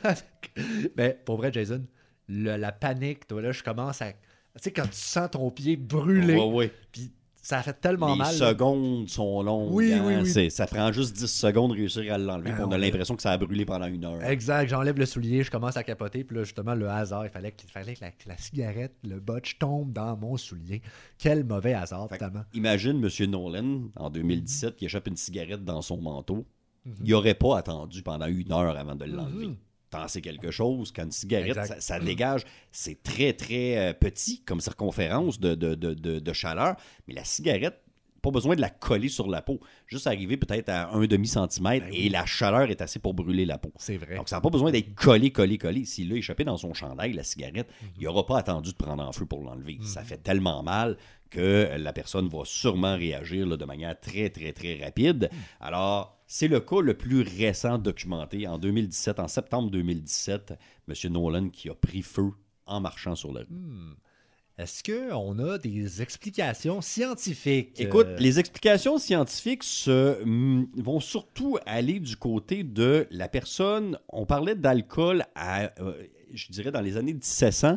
Mais pour vrai, Jason, le- la panique, toi là, je commence à... Tu sais, quand tu sens ton pied brûler, Ouais, ouais. puis ça a fait tellement Les mal. là. secondes sont longues. Oui, hein. oui, oui. C'est- ça prend juste dix secondes de réussir à l'enlever. Ben, puis on on a a- l'impression que ça a brûlé pendant une heure. Exact, j'enlève le soulier, je commence à capoter, puis là, justement, le hasard, il fallait, qu'il fallait que la, que la cigarette, le botch tombe dans mon soulier. Quel mauvais hasard, Fait que, totalement. imagine M. Nolan, en deux mille dix-sept, qui échappe une cigarette dans son manteau. Mhm. Il n'aurait pas attendu pendant une heure avant de l'enlever. Mhm. Tant c'est quelque chose, quand une cigarette, Exact. ça, ça dégage, c'est très, très euh, petit comme circonférence de, de, de, de, de chaleur. Mais la cigarette, pas besoin de la coller sur la peau. Juste arriver peut-être à un demi-centimètre Ben et oui. la chaleur est assez pour brûler la peau. C'est vrai. Donc, ça n'a pas besoin d'être collé, collé, collé. S'il l'a échappé dans son chandail, la cigarette, Mhm. il n'aura pas attendu de prendre en feu pour l'enlever. Ça fait tellement mal que la personne va sûrement réagir là, de manière très, très, très rapide. Mhm. Alors, c'est le cas le plus récent documenté en deux mille dix-sept, en septembre deux mille dix-sept, M. Nolan qui a pris feu en marchant sur la rue. Hmm. Est-ce qu'on a des explications scientifiques? Écoute, euh, les explications scientifiques se, mm, vont surtout aller du côté de la personne. On parlait d'alcool à, euh, je dirais, dans les années mille sept cents.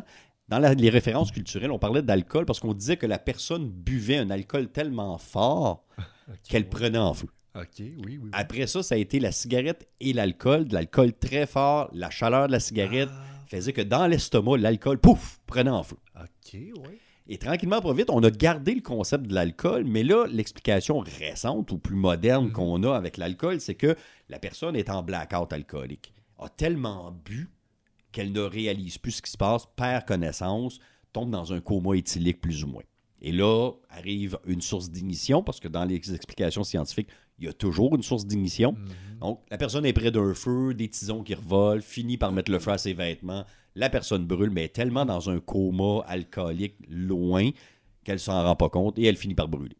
dans la- les références culturelles, on parlait d'alcool parce qu'on disait que la personne buvait un alcool tellement fort qu'elle ouais. prenait en feu. OK, oui, oui. oui. Après ça, ça a été la cigarette et l'alcool. De l'alcool très fort, la chaleur de la cigarette Ah. faisait que dans l'estomac, l'alcool, pouf, prenait en feu. OK, oui. Et tranquillement, pas vite, on a gardé le concept de l'alcool, mais là, l'explication récente ou plus moderne Mhm. qu'on a avec l'alcool, c'est que la personne est en blackout alcoolique, a tellement bu qu'elle ne réalise plus ce qui se passe, perd connaissance, tombe dans un coma éthylique plus ou moins. Et là, arrive une source d'ignition, parce que dans les explications scientifiques, il y a toujours une source d'ignition. Mhm. Donc, la personne est près d'un feu, des tisons qui revolent, finit par mettre le feu à ses vêtements. La personne brûle, mais est tellement dans un coma alcoolique loin qu'elle s'en rend pas compte et elle finit par brûler.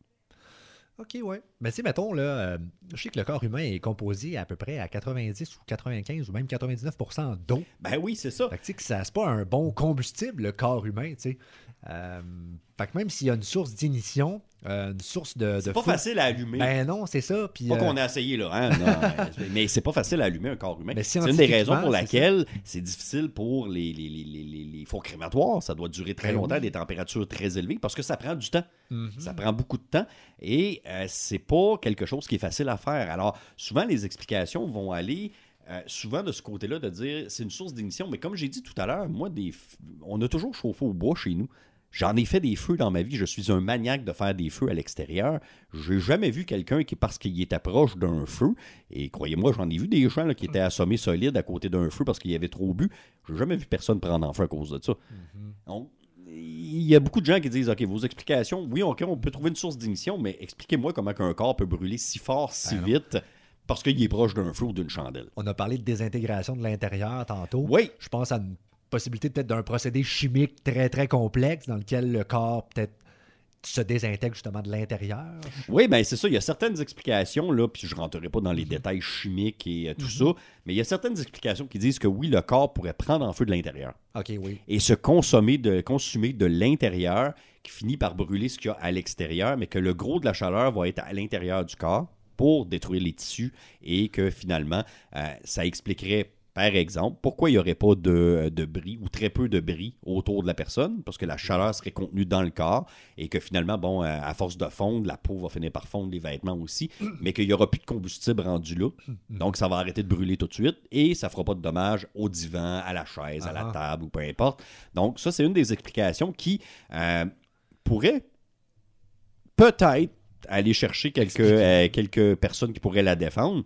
OK, oui. Mais tu sais, mettons, là, euh, je sais que le corps humain est composé à peu près à quatre-vingt-dix ou quatre-vingt-quinze ou même quatre-vingt-dix-neuf pour cent d'eau. Ben oui, c'est ça. Fait que tu sais que ça, c'est pas un bon combustible, le corps humain, tu sais. Euh, fait que même s'il y a une source d'ignition, euh, une source de, C'est de pas feu- facile à allumer. Ben non, c'est ça. Puis, Pas euh, qu'on a essayé, là. Hein? Non, mais c'est pas facile à allumer un corps humain. Mais C'est une des raisons pour scientifiquement, laquelle c'est difficile pour les, les, les, les, les- les fours crématoires. Ça doit durer très Ben longtemps, oui. des températures très élevées, parce que ça prend du temps. mhm. Ça prend beaucoup de temps et euh, c'est pas quelque chose qui est facile à faire. Alors, souvent, les explications vont aller euh, souvent de ce côté-là, de dire c'est une source d'ignition. Mais comme j'ai dit tout à l'heure, moi, des f- on a toujours chauffé au bois chez nous. J'en ai fait des feux dans ma vie. Je suis un maniaque de faire des feux à l'extérieur. J'ai jamais vu quelqu'un qui, parce qu'il était proche d'un feu, et croyez-moi, j'en ai vu des gens là, qui étaient assommés solides à côté d'un feu parce qu'ils avaient trop bu. J'ai jamais vu personne prendre en feu à cause de ça. Donc, il y a beaucoup de gens qui disent, OK, vos explications, oui, OK, on peut trouver une source d'ignition, mais expliquez-moi comment un corps peut brûler si fort, si Ben non. vite, parce qu'il est proche d'un feu ou d'une chandelle. On a parlé de désintégration de l'intérieur tantôt. Oui, Je pense à une possibilité peut-être d'un procédé chimique très, très complexe dans lequel le corps peut-être se désintègre justement de l'intérieur. oui, ben c'est ça. Il y a certaines explications, là, puis je ne rentrerai pas dans les détails chimiques et euh, tout ça, mais il y a certaines explications qui disent que oui, le corps pourrait prendre en feu de l'intérieur OK, oui. et se consommer de, consumer de l'intérieur, qui finit par brûler ce qu'il y a à l'extérieur, mais que le gros de la chaleur va être à l'intérieur du corps pour détruire les tissus et que finalement, euh, ça expliquerait, par exemple, pourquoi il n'y aurait pas de, de bris ou très peu de bris autour de la personne, parce que la chaleur serait contenue dans le corps et que finalement, bon, euh, à force de fondre, la peau va finir par fondre, les vêtements aussi, mais qu'il n'y aura plus de combustible rendu là. Donc, ça va arrêter de brûler tout de suite et ça ne fera pas de dommages au divan, à la chaise, à la Ah. table ou peu importe. Donc, ça, c'est une des explications qui euh, pourrait peut-être aller chercher quelques, euh, quelques personnes qui pourraient la défendre.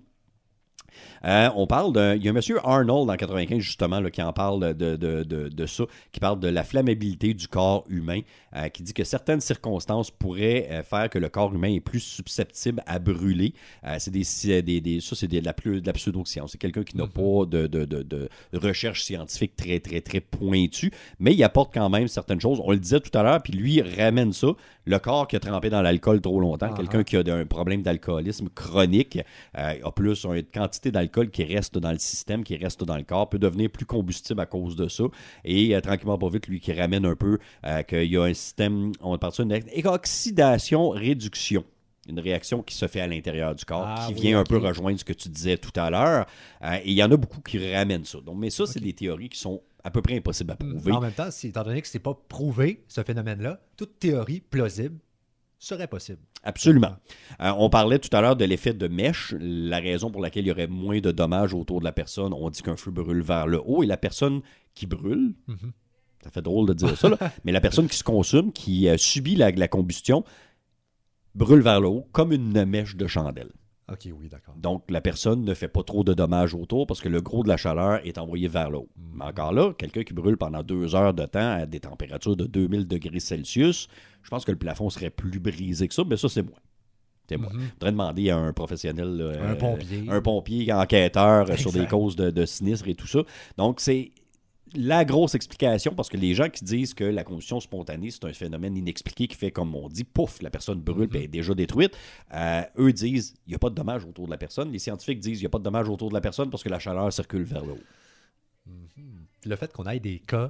Euh, on parle de. Il y a un monsieur Arnold en quatre-vingt-quinze, justement, là, qui en parle de, de, de, de ça, qui parle de la flammabilité du corps humain, euh, qui dit que certaines circonstances pourraient euh, faire que le corps humain est plus susceptible à brûler. Euh, c'est des, c'est des, des- ça, c'est de la, plus- de la pseudo-science. C'est quelqu'un qui n'a pas de, de, de, de recherche scientifique très, très, très pointue, mais il apporte quand même certaines choses. On le disait tout à l'heure, puis lui, il ramène ça. Le corps qui a trempé dans l'alcool trop longtemps, Ah, quelqu'un qui a un problème d'alcoolisme chronique, euh, a plus une quantité d'alcool qui reste dans le système, qui reste dans le corps, peut devenir plus combustible à cause de ça. Et euh, tranquillement, pas vite, lui qui ramène un peu euh, qu'il y a un système, on parle de ça, une oxydation-réduction. Une réaction qui se fait à l'intérieur du corps, Ah, qui oui, vient un ok. peu rejoindre ce que tu disais tout à l'heure. Euh, et il y en a beaucoup qui ramènent ça. Donc, mais ça, c'est des théories qui sont à peu près impossibles à prouver. En même temps, si, étant donné que c'est pas prouvé, ce phénomène-là, toute théorie plausible serait possible. Absolument. Euh, on parlait tout à l'heure de l'effet de mèche, la raison pour laquelle il y aurait moins de dommages autour de la personne. On dit qu'un feu brûle vers le haut et la personne qui brûle, Mhm. ça fait drôle de dire ça, là, mais la personne qui se consume, qui euh, subit la, la combustion, brûle vers le haut comme une mèche de chandelle. OK, oui, d'accord. Donc, la personne ne fait pas trop de dommages autour parce que le gros de la chaleur est envoyé vers le haut. Mais encore là, quelqu'un qui brûle pendant deux heures de temps à des températures de deux mille degrés Celsius, je pense que le plafond serait plus brisé que ça, mais ça, c'est moi. C'est moi. Mhm. Il faudrait demander à un professionnel, là, Un euh, pompier. un pompier enquêteur euh, sur des Exact. causes de, de sinistres et tout ça. Donc, c'est la grosse explication, parce que les gens qui disent que la combustion spontanée, c'est un phénomène inexpliqué qui fait, comme on dit, pouf, la personne brûle et est déjà détruite, euh, eux disent, il n'y a pas de dommage autour de la personne. Les scientifiques disent, il n'y a pas de dommage autour de la personne parce que la chaleur circule vers le haut. Le fait qu'on ait des cas, tu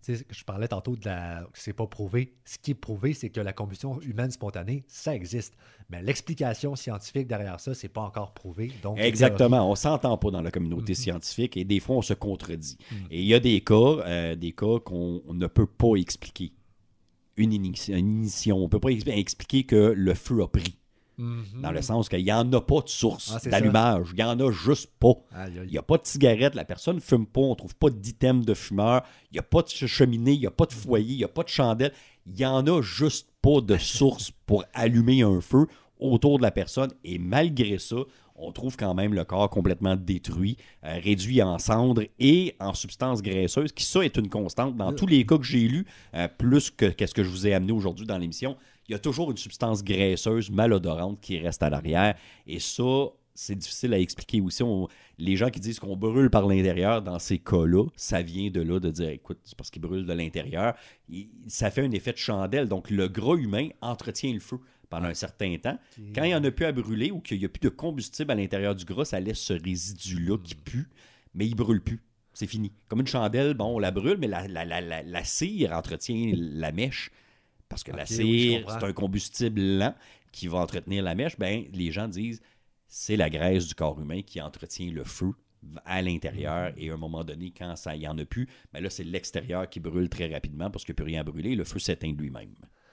tu sais, je parlais tantôt de la... que c'est pas prouvé. Ce qui est prouvé, c'est que la combustion humaine spontanée, ça existe. Mais l'explication scientifique derrière ça, c'est pas encore prouvé. Donc, exactement. On s'entend pas dans la communauté mm-hmm. scientifique et des fois, on se contredit. Mm-hmm. Et il y a des cas, euh, des cas qu'on ne peut pas expliquer. Une ignition. On ne peut pas expliquer que le feu a pris. Mm-hmm. Dans le sens qu'il n'y en a pas de source ah, d'allumage. Il n'y en a juste pas. Il n'y a pas de cigarette. La personne ne fume pas. On ne trouve pas d'item de fumeur. Il n'y a pas de cheminée. Il n'y a pas de foyer. Il n'y a pas de chandelle. Il n'y en a juste pas de source pour allumer un feu autour de la personne. Et malgré ça, on trouve quand même le corps complètement détruit, euh, réduit en cendres et en substances graisseuses, qui ça est une constante dans tous les cas que j'ai lus, euh, plus que qu'est-ce que je vous ai amené aujourd'hui dans l'émission. Il y a toujours une substance graisseuse, malodorante qui reste à l'arrière. Et ça, c'est difficile à expliquer aussi. On, les gens qui disent qu'on brûle par l'intérieur, dans ces cas-là, ça vient de là, de dire, écoute, c'est parce qu'ils brûlent de l'intérieur. Il, ça fait un effet de chandelle. Donc, le gras humain entretient le feu pendant un certain temps. Okay. Quand il n'y en a plus à brûler ou qu'il n'y a plus de combustible à l'intérieur du gras, ça laisse ce résidu-là qui pue, mais il ne brûle plus. C'est fini. Comme une chandelle, bon, on la brûle, mais la, la, la, la, la cire entretient la mèche. Parce que okay, la cire, oui, c'est un combustible lent qui va entretenir la mèche. Ben, les gens disent c'est la graisse du corps humain qui entretient le feu à l'intérieur. Et à un moment donné, quand ça, il n'y en a plus, ben là, c'est l'extérieur qui brûle très rapidement parce qu'il n'y a plus rien à brûler. Le feu s'éteint de lui-même.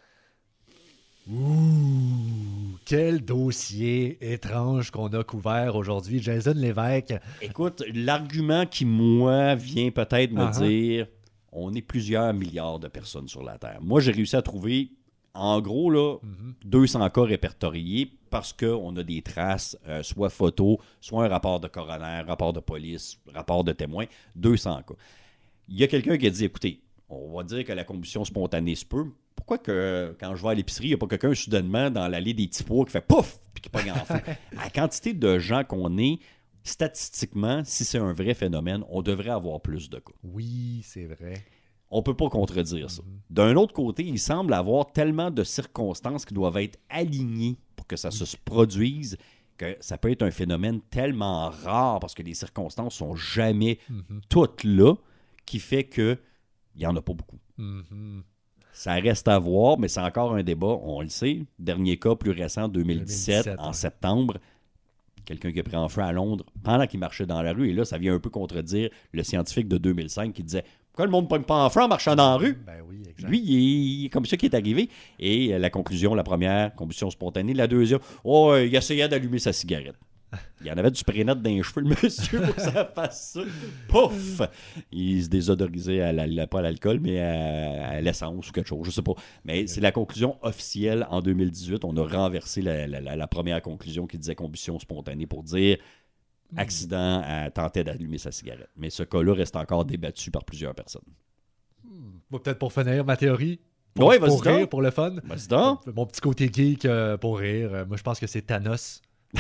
Ouh, quel dossier étrange qu'on a couvert aujourd'hui. Jason Lévesque. Écoute, l'argument qui, moi, vient peut-être me uh-huh. dire on est plusieurs milliards de personnes sur la Terre. Moi, j'ai réussi à trouver, en gros, là, mm-hmm. deux cents cas répertoriés parce qu'on a des traces, euh, soit photos, soit un rapport de coroner, rapport de police, rapport de témoin, deux cents cas. Il y a quelqu'un qui a dit, écoutez, on va dire que la combustion spontanée se peut. Pourquoi que quand je vais à l'épicerie, il n'y a pas quelqu'un soudainement dans l'allée des petits pois qui fait pouf puis qui pogne en feu? À la quantité de gens qu'on est, statistiquement, si c'est un vrai phénomène, on devrait avoir plus de cas. Oui, c'est vrai. On ne peut pas contredire ça. Mm-hmm. D'un autre côté, il semble avoir tellement de circonstances qui doivent être alignées pour que ça mm-hmm. se produise que ça peut être un phénomène tellement rare parce que les circonstances ne sont jamais mm-hmm. toutes là qui fait qu'il n'y en a pas beaucoup. Mm-hmm. Ça reste à voir, mais c'est encore un débat, on le sait. Dernier cas plus récent, deux mille dix-sept, deux mille dix-sept en ouais. septembre. Quelqu'un qui a pris en feu à Londres pendant qu'il marchait dans la rue. Et là, ça vient un peu contredire le scientifique de deux mille cinq qui disait « Pourquoi le monde ne pogne pas en feu en marchant dans la rue? » Ben oui, exact. Lui, il est comme ça qui est arrivé. Et la conclusion, la première, combustion spontanée. La deuxième, oh, il essayait d'allumer sa cigarette. Il y en avait du spray net dans les cheveux, le monsieur, pour que ça fasse ça. Pouf! Il se désodorisait, à la, pas à l'alcool, mais à, à l'essence ou quelque chose, je sais pas. Mais c'est la conclusion officielle en deux mille dix-huit. On a renversé la, la, la, la première conclusion qui disait combustion spontanée pour dire accident à tenter d'allumer sa cigarette. Mais ce cas-là reste encore débattu par plusieurs personnes. Bon, peut-être pour finir ma théorie. Pour, ouais, pour rire, pour le fun. Vas-y donc. Mon petit côté geek euh, pour rire. Moi, je pense que c'est Thanos.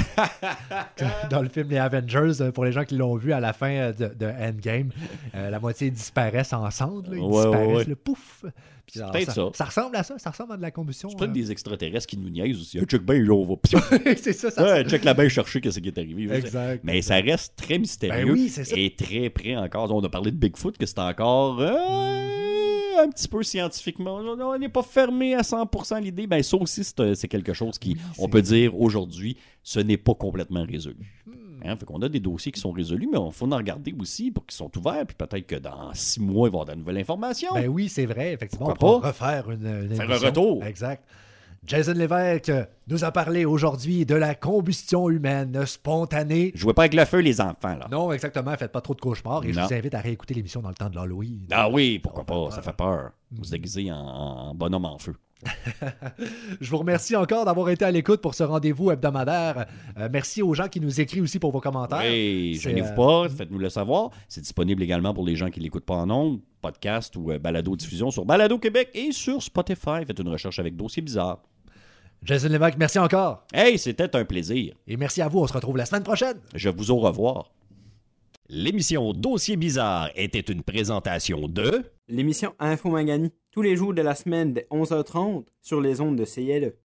Dans le film Les Avengers, pour les gens qui l'ont vu à la fin de, de Endgame, euh, la moitié disparaissent ensemble, là, ils ouais, disparaissent, ouais. le pouf. Puis alors, peut-être ça, ça. ça ressemble à ça, ça ressemble à de la combustion. C'est peut-être euh... des extraterrestres qui nous niaisent aussi. Un check bien, là, on va. C'est ça, ça. Ouais, check là-bas chercher qu'est-ce qui est arrivé. Exact. Mais ça reste très mystérieux. Ben oui, c'est ça. Et très près encore. On a parlé de Bigfoot, que c'est encore. Euh... un petit peu scientifiquement. On n'est pas fermé à cent pour cent à l'idée. Ben, ça aussi, c'est, c'est quelque chose qui, oui, on peut dire aujourd'hui, ce n'est pas complètement résolu. Hmm. Hein, fait qu'on a des dossiers qui sont résolus, mais il faut en regarder aussi pour qu'ils sont ouverts. Puis peut-être que dans six mois, il va y avoir de nouvelles informations. Ben oui, c'est vrai. Effectivement, pourquoi on peut refaire une, une Faire émission. un retour. Exact. Jason Lévesque nous a parlé aujourd'hui de la combustion humaine spontanée. Jouez pas avec le feu, les enfants, là. Non, exactement. Faites pas trop de cauchemars. Et non. je vous invite à réécouter l'émission dans le temps de l'Halloween. Ah oui, pourquoi pas. peur. Ça fait peur. Vous déguisez en, en bonhomme en feu. Je vous remercie encore d'avoir été à l'écoute pour ce rendez-vous hebdomadaire. Euh, merci aux gens qui nous écrivent aussi pour vos commentaires. Oui, gênez-vous euh... pas, faites-nous le savoir. C'est disponible également pour les gens qui ne l'écoutent pas en ondes, podcast ou euh, balado-diffusion sur Balado Québec et sur Spotify. Faites une recherche avec Dossier Bizarre. Jason Lévesque, merci encore. Hey, c'était un plaisir. Et merci à vous, on se retrouve la semaine prochaine. Je vous au revoir. L'émission Dossier Bizarre était une présentation de... L'émission Info Mangani, tous les jours de la semaine dès onze heures trente sur les ondes de C I L E.